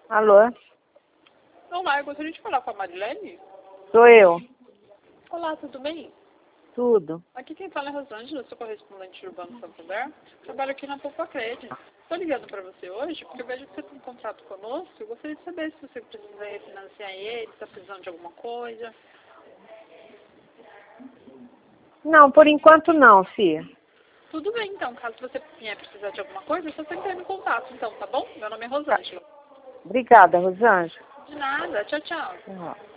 Alô? Olá, eu gostaria de falar com a Marilene. Sou eu. Olá, tudo bem? Tudo. Aqui quem fala é Rosângela, sou correspondente urbano Santander. Trabalho aqui na Poupa Crédito. Estou ligando para você hoje porque eu vejo que você tem um contrato conosco. Eu gostaria de saber se você precisa refinanciar ele, se está precisando de alguma coisa. Não, por enquanto não, Fia. Tudo bem, então. Caso você vier precisar de alguma coisa, é só você entrar em contato, então, tá bom? Meu nome é Rosângela. Obrigada, Rosângela. De nada. Tchau, tchau. Tchau.